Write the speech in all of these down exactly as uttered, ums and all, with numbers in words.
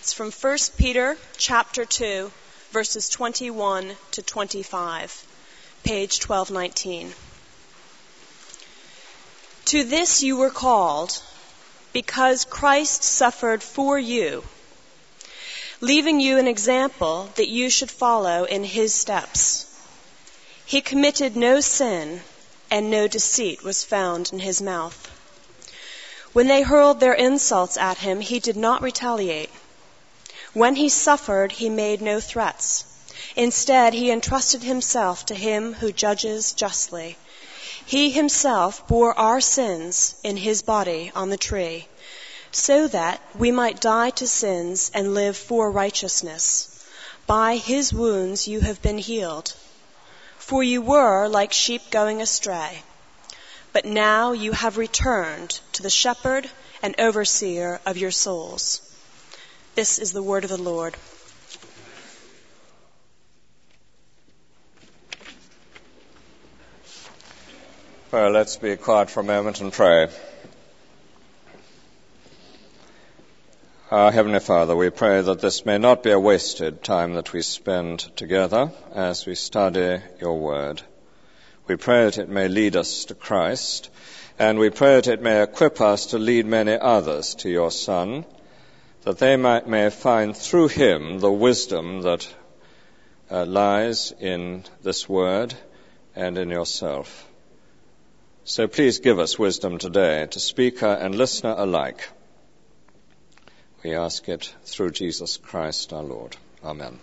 It's from First Peter chapter two, verses twenty-one to twenty-five, page twelve nineteen. To this you were called, because Christ suffered for you, leaving you an example that you should follow in his steps. He committed no sin, and no deceit was found in his mouth. When they hurled their insults at him, he did not retaliate. When he suffered, he made no threats. Instead, he entrusted himself to him who judges justly. He himself bore our sins in his body on the tree, so that we might die to sins and live for righteousness. By his wounds you have been healed. For you were like sheep going astray, but now you have returned to the shepherd and overseer of your souls. This is the word of the Lord. Well, let's be quiet for a moment and pray. Our Heavenly Father, we pray that this may not be a wasted time that we spend together as we study your word. We pray that it may lead us to Christ, and we pray that it may equip us to lead many others to your Son, that they might, may find through him the wisdom that uh, lies in this word and in yourself. So please give us wisdom today to speaker and listener alike. We ask it through Jesus Christ our Lord. Amen.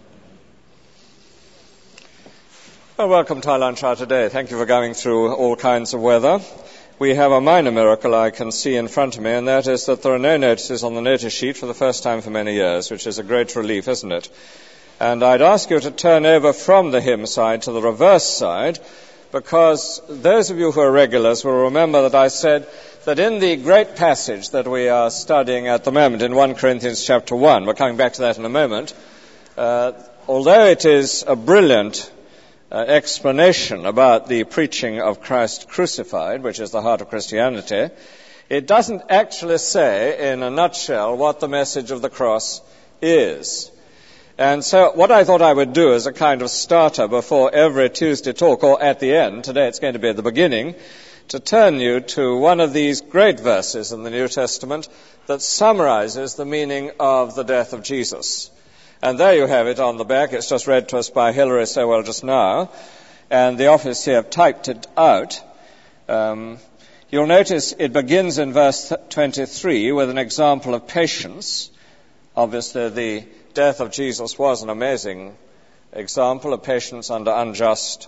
Well, welcome to our lunch hour today. Thank you for going through all kinds of weather. We have a minor miracle I can see in front of me, and that is that there are no notices on the notice sheet for the first time for many years, which is a great relief, isn't it? And I'd ask you to turn over from the hymn side to the reverse side, because those of you who are regulars will remember that I said that in the great passage that we are studying at the moment in First Corinthians chapter one, we're coming back to that in a moment, uh, although it is a brilliant Uh, explanation about the preaching of Christ crucified, which is the heart of Christianity, it doesn't actually say in a nutshell what the message of the cross is. And so what I thought I would do as a kind of starter before every Tuesday talk, or at the end, today it's going to be at the beginning, to turn you to one of these great verses in the New Testament that summarizes the meaning of the death of Jesus. And there you have it on the back. It's just read to us by Hilary so well just now. And the office here have typed it out. Um, you'll notice it begins in verse twenty-three with an example of patience. Obviously, the death of Jesus was an amazing example of patience under unjust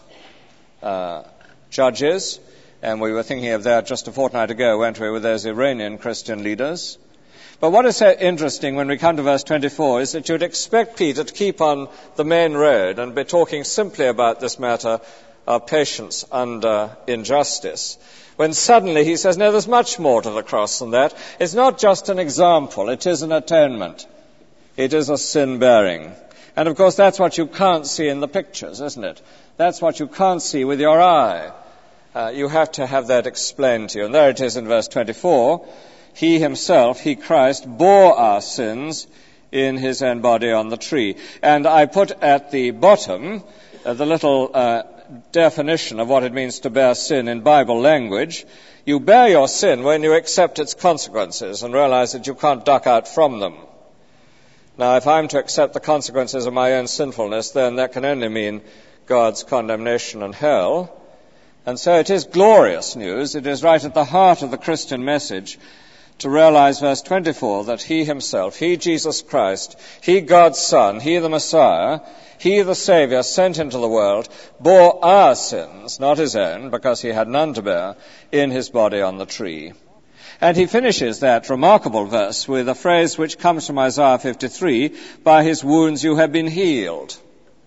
uh, judges. And we were thinking of that just a fortnight ago, weren't we, with those Iranian Christian leaders. But what is so interesting when we come to verse twenty-four is that you'd expect Peter to keep on the main road and be talking simply about this matter of patience under injustice, when suddenly he says, no, there's much more to the cross than that. It's not just an example, it is an atonement. It is a sin-bearing. And of course that's what you can't see in the pictures, isn't it? That's what you can't see with your eye. Uh, you have to have that explained to you. And there it is in verse twenty-four. He himself, he Christ, bore our sins in his own body on the tree. And I put at the bottom uh, the little uh, definition of what it means to bear sin in Bible language. You bear your sin when you accept its consequences and realize that you can't duck out from them. Now, if I'm to accept the consequences of my own sinfulness, then that can only mean God's condemnation and hell. And so it is glorious news. It is right at the heart of the Christian message to realize, verse twenty-four, that he himself, he Jesus Christ, he God's Son, he the Messiah, he the Savior sent into the world, bore our sins, not his own, because he had none to bear, in his body on the tree. And he finishes that remarkable verse with a phrase which comes from Isaiah fifty-three, by his wounds you have been healed.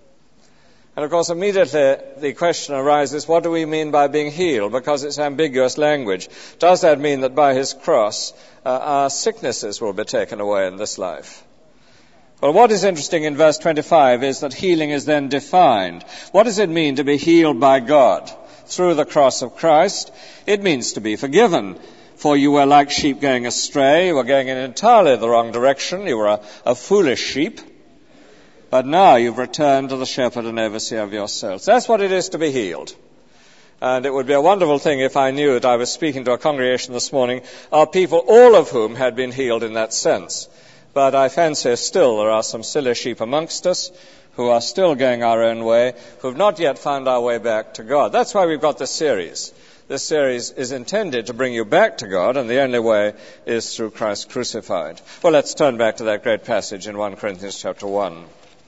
And of course, immediately the question arises, what do we mean by being healed? Because it's ambiguous language. Does that mean that by his cross, uh, our sicknesses will be taken away in this life? Well, what is interesting in verse twenty-five is that healing is then defined. What does it mean to be healed by God through the cross of Christ? It means to be forgiven. For you were like sheep going astray. You were going in entirely the wrong direction. You were a, a foolish sheep. But now you've returned to the shepherd and overseer of your souls. That's what it is to be healed. And it would be a wonderful thing if I knew that I was speaking to a congregation this morning of people, all of whom had been healed in that sense. But I fancy still there are some silly sheep amongst us who are still going our own way, who have not yet found our way back to God. That's why we've got this series. This series is intended to bring you back to God, and the only way is through Christ crucified. Well, let's turn back to that great passage in First Corinthians chapter one.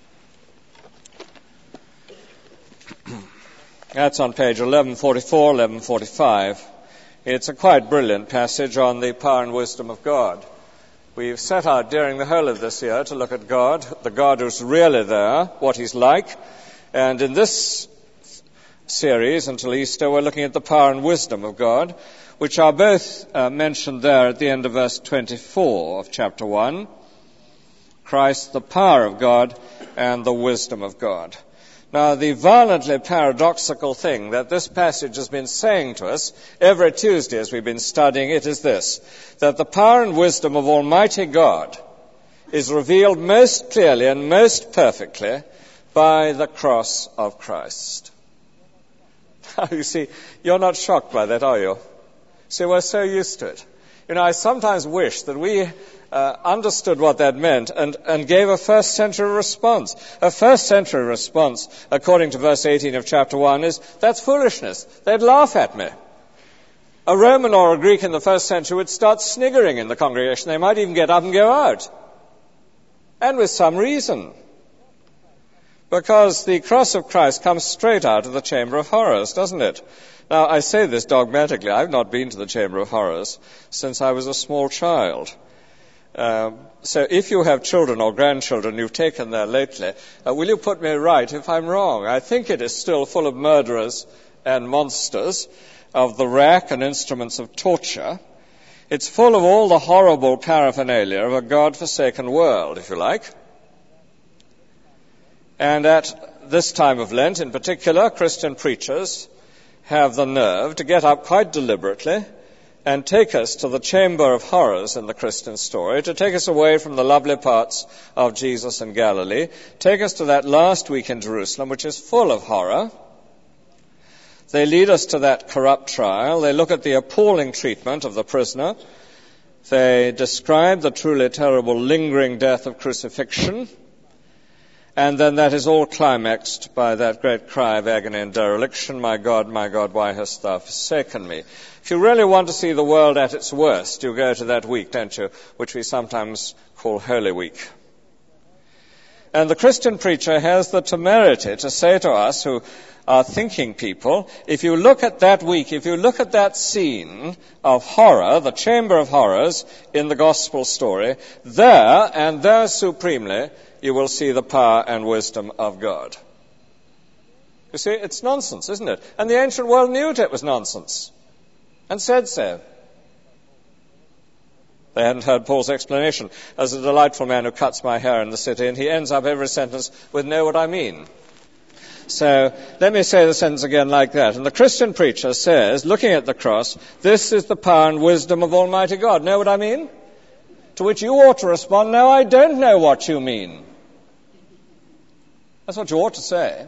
That's on page eleven forty-four, eleven forty-five. It's a quite brilliant passage on the power and wisdom of God. We've set out during the whole of this year to look at God, the God who's really there, what he's like. And in this series until Easter, we're looking at the power and wisdom of God, which are both uh, mentioned there at the end of verse twenty-four of chapter one. Christ, the power of God, and the wisdom of God. Now, the violently paradoxical thing that this passage has been saying to us every Tuesday as we've been studying it is this, that the power and wisdom of Almighty God is revealed most clearly and most perfectly by the cross of Christ. Now, you see, you're not shocked by that, are you? See, we're so used to it. You know, I sometimes wish that we uh, understood what that meant and, and gave a first century response. A first century response, according to verse eighteen of chapter one, is, that's foolishness. They'd laugh at me. A Roman or a Greek in the first century would start sniggering in the congregation. They might even get up and go out. And with some reason. Because the cross of Christ comes straight out of the chamber of horrors, doesn't it? Now, I say this dogmatically. I've not been to the chamber of horrors since I was a small child. Uh, so if you have children or grandchildren you've taken there lately, uh, will you put me right if I'm wrong? I think it is still full of murderers and monsters, of the rack and instruments of torture. It's full of all the horrible paraphernalia of a God-forsaken world, if you like. And at this time of Lent, in particular, Christian preachers have the nerve to get up quite deliberately and take us to the chamber of horrors in the Christian story, to take us away from the lovely parts of Jesus in Galilee, take us to that last week in Jerusalem, which is full of horror. They lead us to that corrupt trial. They look at the appalling treatment of the prisoner. They describe the truly terrible lingering death of crucifixion. And then that is all climaxed by that great cry of agony and dereliction, my God, my God, why hast thou forsaken me? If you really want to see the world at its worst, you go to that week, don't you, which we sometimes call Holy Week. And the Christian preacher has the temerity to say to us who are thinking people, if you look at that week, if you look at that scene of horror, the chamber of horrors in the gospel story, there and there supremely, you will see the power and wisdom of God. You see, it's nonsense, isn't it? And the ancient world knew it was nonsense and said so. They hadn't heard Paul's explanation. As a delightful man who cuts my hair in the city, and he ends up every sentence with know what I mean. So let me say the sentence again like that. And the Christian preacher says, looking at the cross, this is the power and wisdom of Almighty God. Know what I mean? To which you ought to respond, no, I don't know what you mean. That's what you ought to say.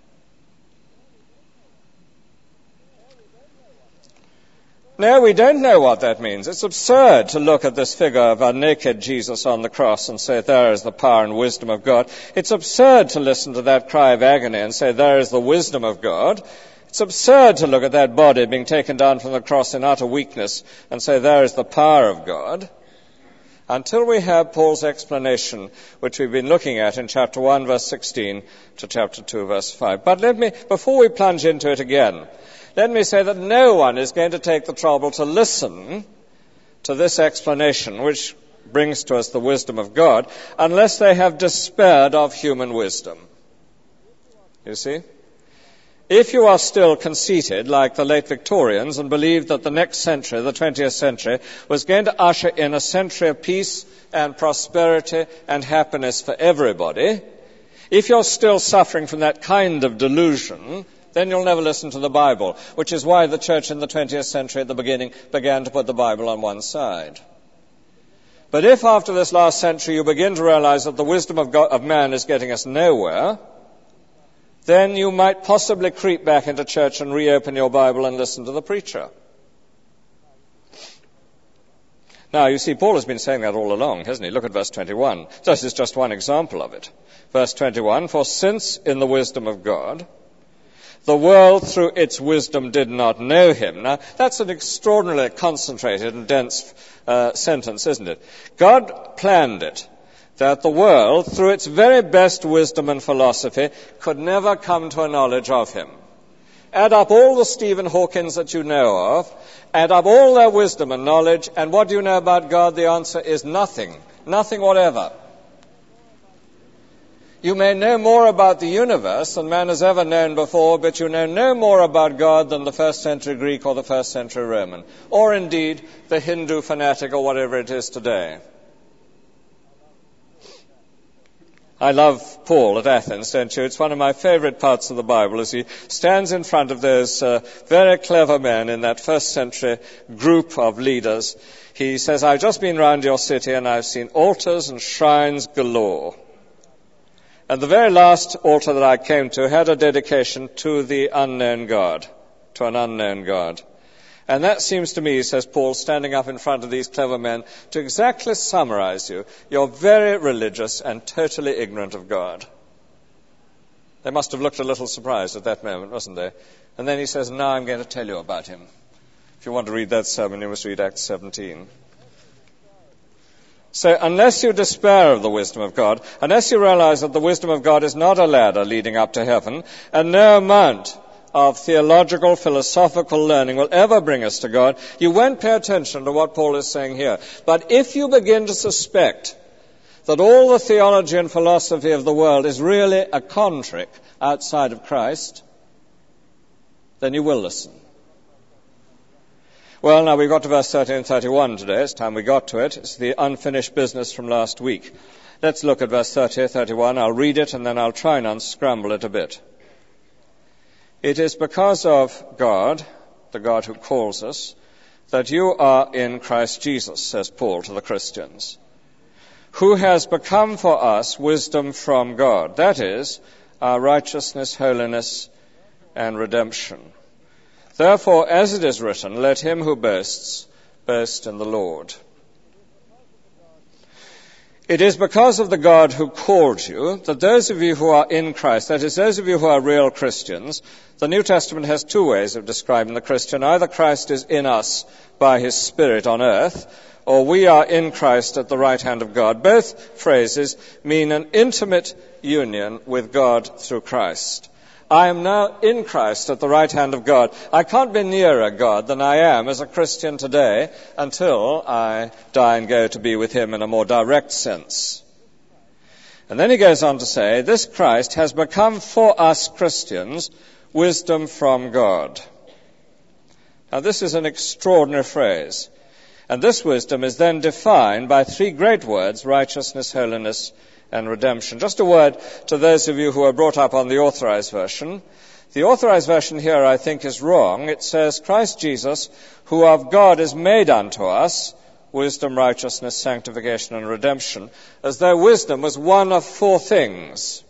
No, we don't know what that means. It's absurd to look at this figure of a naked Jesus on the cross and say, there is the power and wisdom of God. It's absurd to listen to that cry of agony and say, there is the wisdom of God. It's absurd to look at that body being taken down from the cross in utter weakness and say, there is the power of God. Until we have Paul's explanation, which we've been looking at in chapter one, verse sixteen, to chapter two, verse five. But let me, before we plunge into it again, let me say that no one is going to take the trouble to listen to this explanation, which brings to us the wisdom of God, unless they have despaired of human wisdom. You see? If you are still conceited, like the late Victorians, and believe that the next century, the twentieth century, was going to usher in a century of peace and prosperity and happiness for everybody, if you're still suffering from that kind of delusion, then you'll never listen to the Bible, which is why the church in the twentieth century at the beginning began to put the Bible on one side. But if after this last century you begin to realize that the wisdom of, God, of man is getting us nowhere, then you might possibly creep back into church and reopen your Bible and listen to the preacher. Now, you see, Paul has been saying that all along, hasn't he? Look at verse twenty-one. This is just one example of it. Verse twenty-one, for since in the wisdom of God, the world through its wisdom did not know him. Now, that's an extraordinarily concentrated and dense uh, sentence, isn't it? God planned it, that the world, through its very best wisdom and philosophy, could never come to a knowledge of him. Add up all the Stephen Hawkins that you know of, add up all their wisdom and knowledge, and what do you know about God? The answer is nothing. Nothing whatever. You may know more about the universe than man has ever known before, but you know no more about God than the first century Greek or the first century Roman, or indeed the Hindu fanatic or whatever it is today. I love Paul at Athens, don't you? It's one of my favorite parts of the Bible as he stands in front of those uh, very clever men in that first century group of leaders. He says, I've just been round your city and I've seen altars and shrines galore. And the very last altar that I came to had a dedication to the unknown God, to an unknown God. And that seems to me, says Paul, standing up in front of these clever men, to exactly summarize you. You're very religious and totally ignorant of God. They must have looked a little surprised at that moment, wasn't they? And then he says, now I'm going to tell you about him. If you want to read that sermon, you must read Acts seventeen. So unless you despair of the wisdom of God, unless you realize that the wisdom of God is not a ladder leading up to heaven, and no amount of theological, philosophical learning will ever bring us to God, you won't pay attention to what Paul is saying here. But if you begin to suspect that all the theology and philosophy of the world is really a con trick outside of Christ, then you will listen. Well, now we've got to verse thirty and thirty-one today. It's time we got to it. It's the unfinished business from last week. Let's look at verse thirty, thirty-one. I'll read it and then I'll try and unscramble it a bit. It is because of God, the God who calls us, that you are in Christ Jesus, says Paul to the Christians, who has become for us wisdom from God. That is, our righteousness, holiness, and redemption. Therefore, as it is written, let him who boasts, boast in the Lord. It is because of the God who called you that those of you who are in Christ, that is, those of you who are real Christians, the New Testament has two ways of describing the Christian. Either Christ is in us by his Spirit on earth, or we are in Christ at the right hand of God. Both phrases mean an intimate union with God through Christ. I am now in Christ at the right hand of God. I can't be nearer God than I am as a Christian today until I die and go to be with him in a more direct sense. And then he goes on to say, this Christ has become for us Christians wisdom from God. Now this is an extraordinary phrase. And this wisdom is then defined by three great words, righteousness, holiness, and redemption. Just a word to those of you who are brought up on the Authorized Version. The Authorized Version here, I think, is wrong. It says, Christ Jesus, who of God is made unto us, wisdom, righteousness, sanctification, and redemption, as though wisdom was one of four things.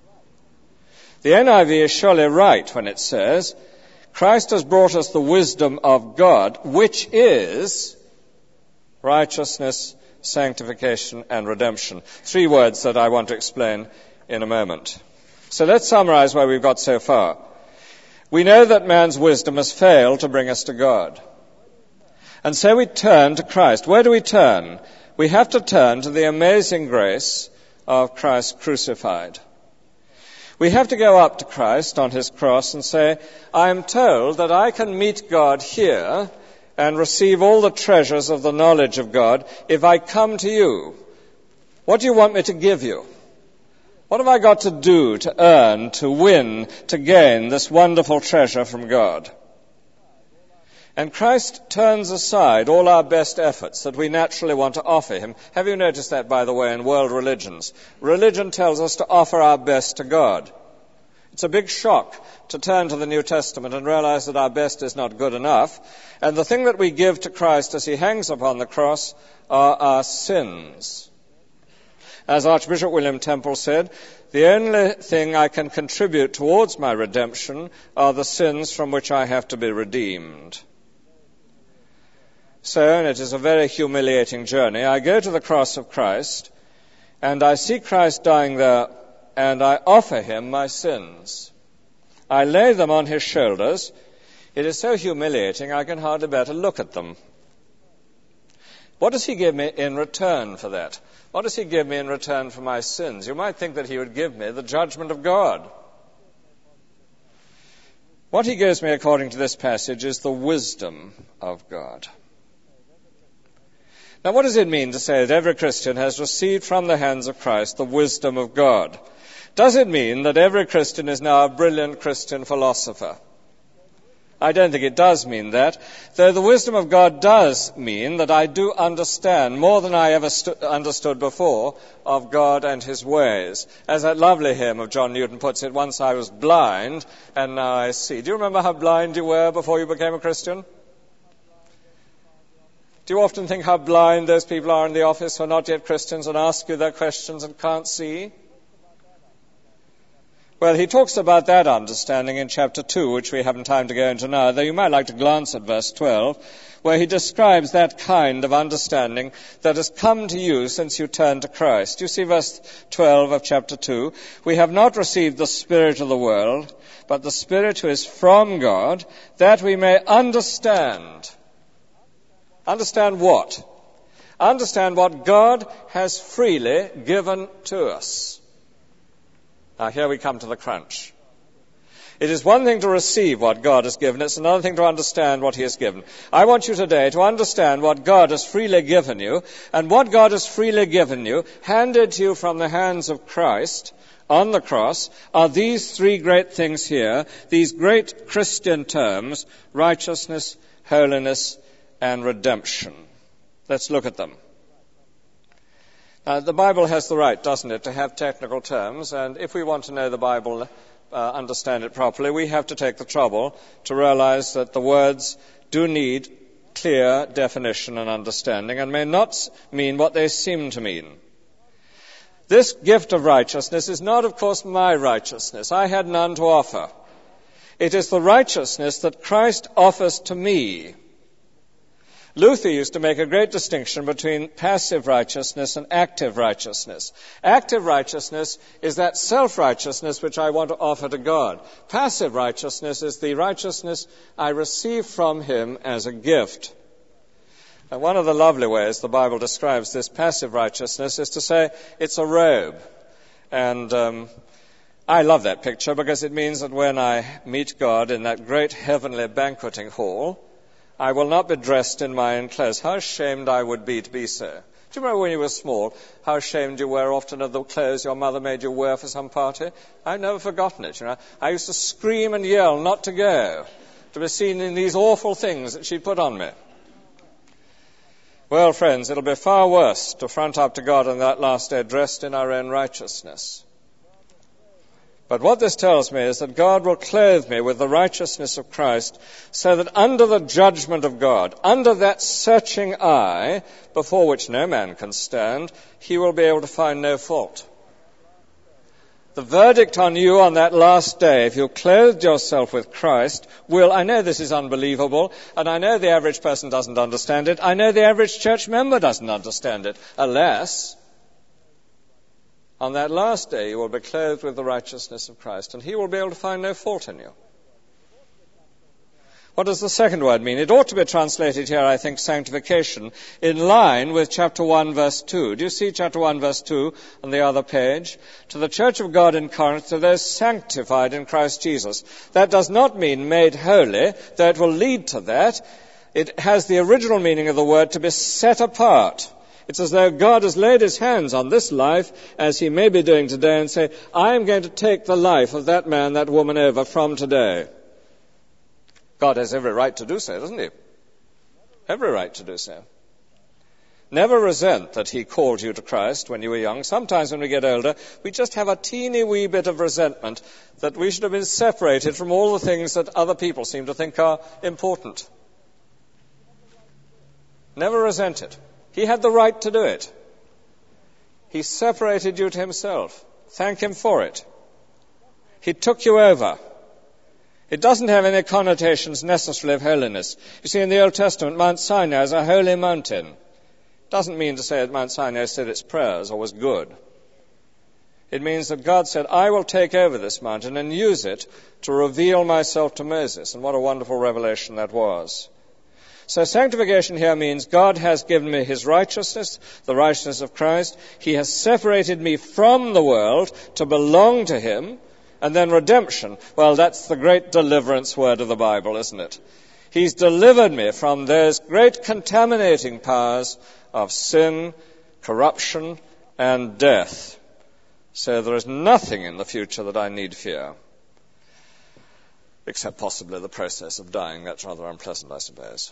The N I V is surely right when it says, Christ has brought us the wisdom of God, which is righteousness, sanctification, and redemption. Three words that I want to explain in a moment. So let's summarize where we've got so far. We know that man's wisdom has failed to bring us to God. And so we turn to Christ. Where do we turn? We have to turn to the amazing grace of Christ crucified. We have to go up to Christ on his cross and say, I am told that I can meet God here and receive all the treasures of the knowledge of God if I come to you. What do you want me to give you? What have I got to do to earn, to win, to gain this wonderful treasure from God? And Christ turns aside all our best efforts that we naturally want to offer him. Have you noticed that, by the way, in world religions? Religion tells us to offer our best to God. It's a big shock to turn to the New Testament and realize that our best is not good enough. And the thing that we give to Christ as he hangs upon the cross are our sins. As Archbishop William Temple said, the only thing I can contribute towards my redemption are the sins from which I have to be redeemed. So, and it is a very humiliating journey, I go to the cross of Christ, and I see Christ dying there, and I offer him my sins. I lay them on his shoulders. It is so humiliating I can hardly bear to look at them. What does he give me in return for that? What does he give me in return for my sins? You might think that he would give me the judgment of God. What he gives me according to this passage is the wisdom of God. Now, what does it mean to say that every Christian has received from the hands of Christ the wisdom of God? Does it mean that every Christian is now a brilliant Christian philosopher? I don't think it does mean that, though the wisdom of God does mean that I do understand more than I ever stu- understood before of God and his ways. As that lovely hymn of John Newton puts it, once I was blind and now I see. Do you remember how blind you were before you became a Christian? Do you often think how blind those people are in the office who are not yet Christians and ask you their questions and can't see? Well, he talks about that understanding in chapter two, which we haven't time to go into now, though you might like to glance at verse twelve, where he describes that kind of understanding that has come to you since you turned to Christ. You see verse twelve of chapter two, we have not received the Spirit of the world, but the Spirit who is from God, that we may understand. Understand what? Understand what God has freely given to us. Now, here we come to the crunch. It is one thing to receive what God has given. It's another thing to understand what he has given. I want you today to understand what God has freely given you, and what God has freely given you, handed to you from the hands of Christ on the cross, are these three great things here, these great Christian terms, righteousness, holiness, and redemption. Let's look at them. Uh, the Bible has the right, doesn't it, to have technical terms, and if we want to know the Bible, uh, understand it properly, we have to take the trouble to realize that the words do need clear definition and understanding and may not mean what they seem to mean. This gift of righteousness is not, of course, my righteousness. I had none to offer. It is the righteousness that Christ offers to me. Luther used to make a great distinction between passive righteousness and active righteousness. Active righteousness is that self-righteousness which I want to offer to God. Passive righteousness is the righteousness I receive from him as a gift. And one of the lovely ways the Bible describes this passive righteousness is to say it's a robe. And um, I love that picture because it means that when I meet God in that great heavenly banqueting hall, I will not be dressed in my own clothes. How ashamed I would be to be so. Do you remember when you were small, how ashamed you were often of the clothes your mother made you wear for some party? I've never forgotten it, you know. I used to scream and yell not to go, to be seen in these awful things that she'd put on me. Well, friends, it'll be far worse to front up to God on that last day dressed in our own righteousness. But what this tells me is that God will clothe me with the righteousness of Christ so that under the judgment of God, under that searching eye before which no man can stand, he will be able to find no fault. The verdict on you on that last day, if you clothed yourself with Christ, will, I know this is unbelievable, and I know the average person doesn't understand it, I know the average church member doesn't understand it, alas, on that last day you will be clothed with the righteousness of Christ, and he will be able to find no fault in you. What does the second word mean? It ought to be translated here, I think, sanctification, in line with chapter one, verse two. Do you see chapter one, verse two on the other page? To the church of God in Corinth, to those sanctified in Christ Jesus. That does not mean made holy, though it will lead to that. It has the original meaning of the word to be set apart. It's as though God has laid his hands on this life, as he may be doing today, and say, I am going to take the life of that man, that woman over from today. God has every right to do so, doesn't he? Every right to do so. Never resent that he called you to Christ when you were young. Sometimes when we get older, we just have a teeny wee bit of resentment that we should have been separated from all the things that other people seem to think are important. Never resent it. He had the right to do it. He separated you to himself. Thank him for it. He took you over. It doesn't have any connotations necessarily of holiness. You see, in the Old Testament, Mount Sinai is a holy mountain. Doesn't mean to say that Mount Sinai said its prayers or was good. It means that God said, I will take over this mountain and use it to reveal myself to Moses. And what a wonderful revelation that was. So sanctification here means God has given me his righteousness, the righteousness of Christ. He has separated me from the world to belong to him. And then redemption, well, that's the great deliverance word of the Bible, isn't it? He's delivered me from those great contaminating powers of sin, corruption, and death. So there is nothing in the future that I need fear, except possibly the process of dying. That's rather unpleasant, I suppose.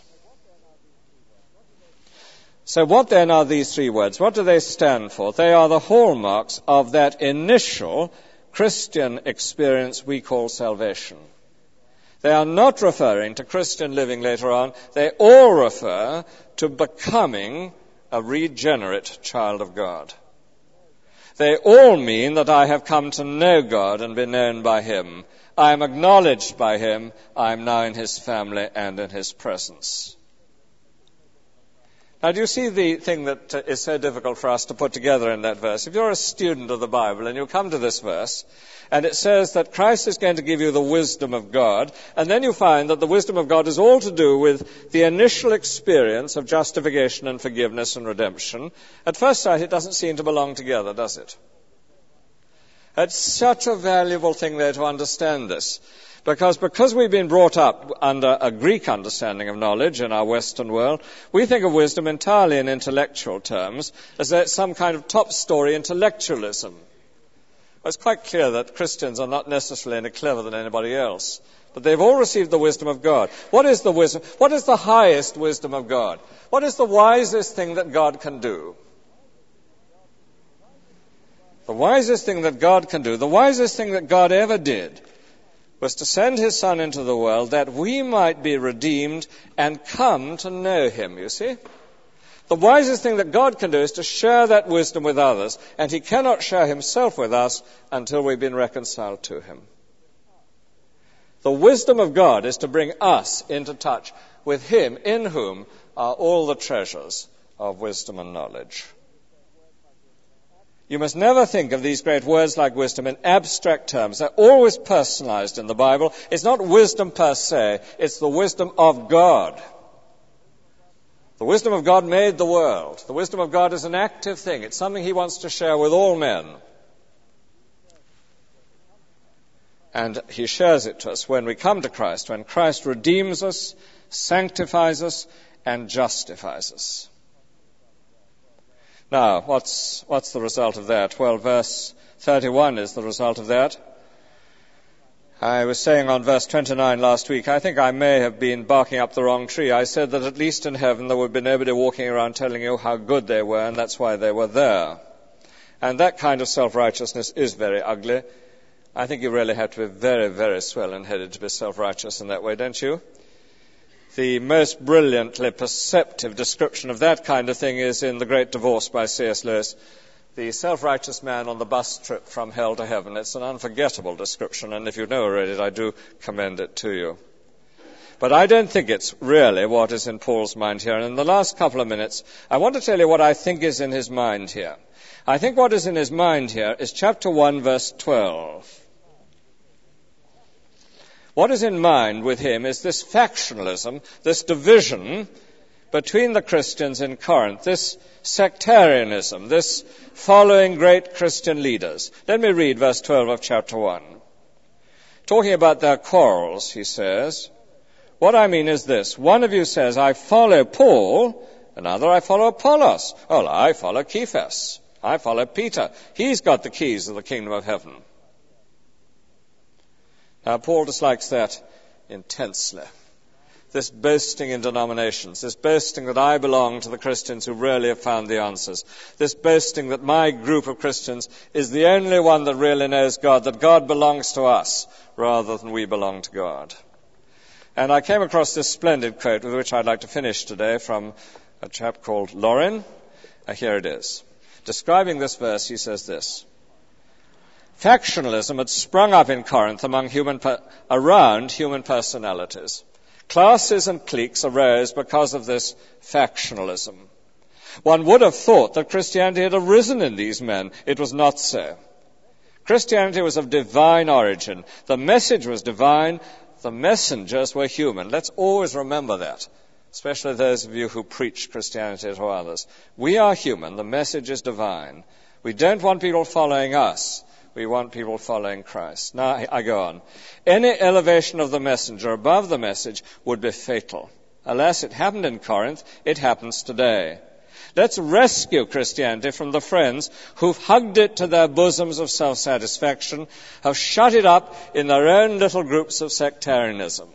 So what then are these three words? What do they stand for? They are the hallmarks of that initial Christian experience we call salvation. They are not referring to Christian living later on. They all refer to becoming a regenerate child of God. They all mean that I have come to know God and be known by him. I am acknowledged by him. I am now in his family and in his presence. Now, do you see the thing that uh, is so difficult for us to put together in that verse? If you're a student of the Bible and you come to this verse, and it says that Christ is going to give you the wisdom of God, and then you find that the wisdom of God is all to do with the initial experience of justification and forgiveness and redemption, at first sight it doesn't seem to belong together, does it? It's such a valuable thing there to understand this. Because because we've been brought up under a Greek understanding of knowledge in our Western world, we think of wisdom entirely in intellectual terms, as though it's some kind of top-story intellectualism. Well, it's quite clear that Christians are not necessarily any cleverer than anybody else, but they've all received the wisdom of God. What is the wisdom? What is the highest wisdom of God? What is the wisest thing that God can do? The wisest thing that God can do, the wisest thing that God ever did, was to send his Son into the world that we might be redeemed and come to know him, you see. The wisest thing that God can do is to share that wisdom with others, and he cannot share himself with us until we've been reconciled to him. The wisdom of God is to bring us into touch with him, in whom are all the treasures of wisdom and knowledge. You must never think of these great words like wisdom in abstract terms. They're always personalized in the Bible. It's not wisdom per se, it's the wisdom of God. The wisdom of God made the world. The wisdom of God is an active thing. It's something he wants to share with all men. And he shares it to us when we come to Christ, when Christ redeems us, sanctifies us, and justifies us. Now, what's, what's the result of that? Well, verse thirty-one is the result of that. I was saying on verse twenty-nine last week, I think I may have been barking up the wrong tree. I said that at least in heaven there would be nobody walking around telling you how good they were, and that's why they were there. And that kind of self-righteousness is very ugly. I think you really have to be very, very swell-headed to be self-righteous in that way, don't you? The most brilliantly perceptive description of that kind of thing is in The Great Divorce by C S Lewis, the self-righteous man on the bus trip from hell to heaven. It's an unforgettable description, and if you've never read it, I do commend it to you. But I don't think it's really what is in Paul's mind here. And in the last couple of minutes, I want to tell you what I think is in his mind here. I think what is in his mind here is chapter one, verse twelve. What is in mind with him is this factionalism, this division between the Christians in Corinth, this sectarianism, this following great Christian leaders. Let me read verse twelve of chapter one. Talking about their quarrels, he says, what I mean is this. One of you says, I follow Paul, another, I follow Apollos. Well, I follow Cephas. I follow Peter. He's got the keys of the kingdom of heaven. Now, Paul dislikes that intensely. this boasting in denominations, this boasting that I belong to the Christians who really have found the answers, this boasting that my group of Christians is the only one that really knows God, that God belongs to us rather than we belong to God. And I came across this splendid quote with which I'd like to finish today from a chap called Lauren. Uh, here it is. Describing this verse, he says this: factionalism had sprung up in Corinth among human per- around human personalities. Classes and cliques arose because of this factionalism. One would have thought that Christianity had arisen in these men. It was not so. Christianity was of divine origin. The message was divine. The messengers were human. Let's always remember that, especially those of you who preach Christianity to others. We are human. The message is divine. We don't want people following us. We want people following Christ. Now, I go on. Any elevation of the messenger above the message would be fatal. Alas, it happened in Corinth. It happens today. Let's rescue Christianity from the friends who've hugged it to their bosoms of self-satisfaction, have shut it up in their own little groups of sectarianism.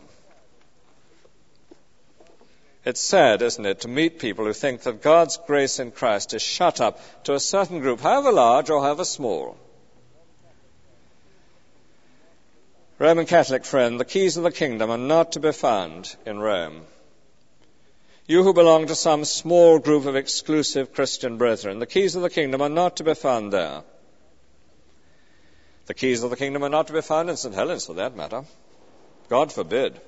It's sad, isn't it, to meet people who think that God's grace in Christ is shut up to a certain group, however large or however small. Roman Catholic friend, the keys of the kingdom are not to be found in Rome. You who belong to some small group of exclusive Christian brethren, the keys of the kingdom are not to be found there. The keys of the kingdom are not to be found in Saint Helens, for that matter. God forbid.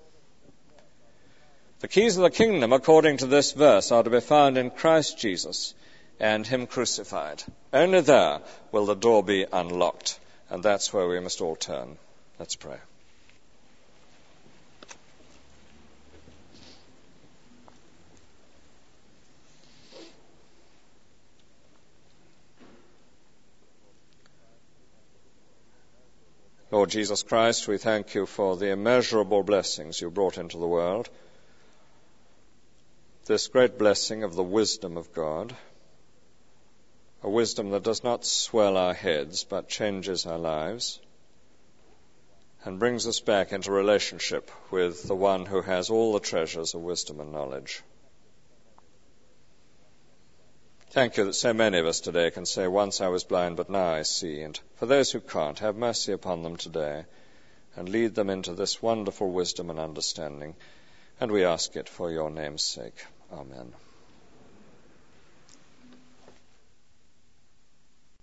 The keys of the kingdom, according to this verse, are to be found in Christ Jesus and Him crucified. Only there will the door be unlocked, and that's where we must all turn. Let's pray. Lord Jesus Christ, we thank you for the immeasurable blessings you brought into the world. This great blessing of the wisdom of God, a wisdom that does not swell our heads but changes our lives and brings us back into relationship with the one who has all the treasures of wisdom and knowledge. Thank you that so many of us today can say, once I was blind, but now I see. And for those who can't, have mercy upon them today and lead them into this wonderful wisdom and understanding. And we ask it for your name's sake. Amen.